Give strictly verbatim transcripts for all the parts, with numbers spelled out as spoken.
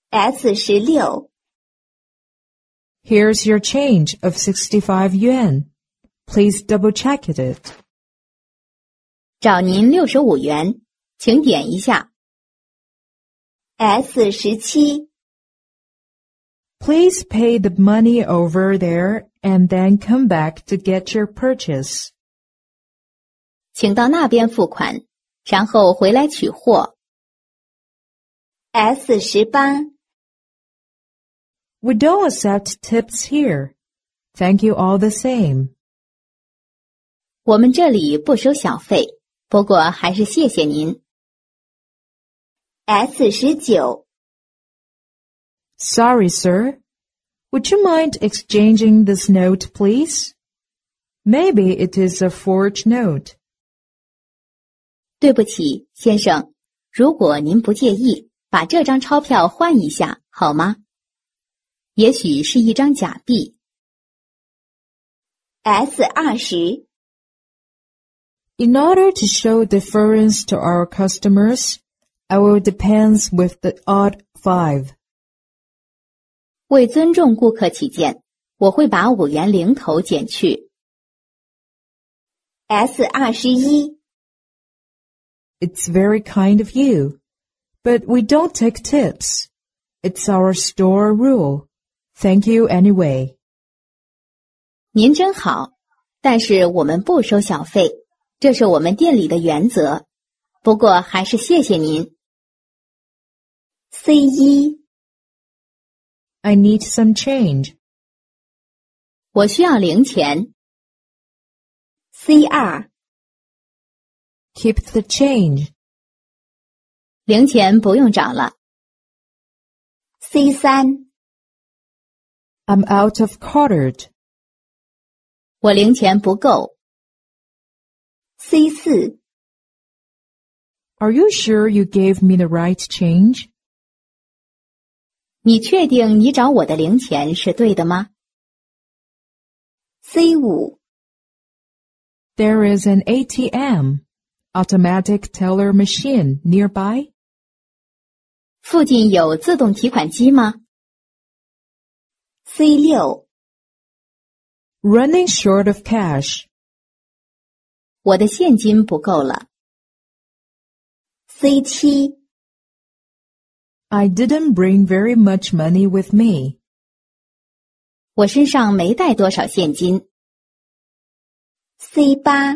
S 十六 Here's your change of sixty-five yuan. Please double check it. 找您六十五元，请点一下。 S 十七 Please pay the money over there and then come back to get your purchase. 请到那边付款，然后回来取货。 S 十八 We don't accept tips here. Thank you all the same. 我们这里不收小费，不过还是谢谢您。 S 十九 Sorry, sir. Would you mind exchanging this note, please? Maybe it is a forged note. 对不起，先生，如果您不介意，把这张钞票换一下，好吗？也许是一张假币。 S 二十 In order to show deference to our customers, I will dispense with the odd five. 为尊重顾客起见，我会把五元零头减去。 S 二十一 It's very kind of you, but we don't take tips. It's our store rule. Thank you anyway. 您真好，但是我们不收小费，这是我们店里的原则。不过还是谢谢您。 C 一 I need some change. 我需要零钱。 C 二 Keep the change. 零钱不用找了。 C 三 I'm out of quartered. 我零钱不够。 C 四 Are you sure you gave me the right change? 你确定你找我的零钱是对的吗？ C 五 There is an A T M, automatic teller machine nearby. 附近有自动提款机吗？ C 六 Running short of cash. 我的现金不够了。 C 七 I didn't bring very much money with me. 我身上没带多少现金。 C 八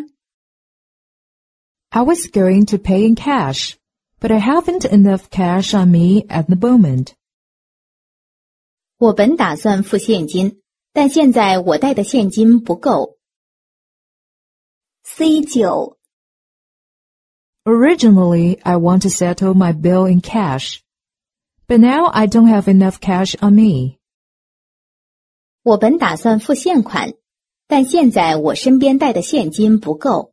I was going to pay in cash, but I haven't enough cash on me at the moment. 我本打算付现金，但现在我带的现金不够。 C 九 Originally, I want to settle my bill in cash, but now I don't have enough cash on me. 我本打算付现款，但现在我身边带的现金不够。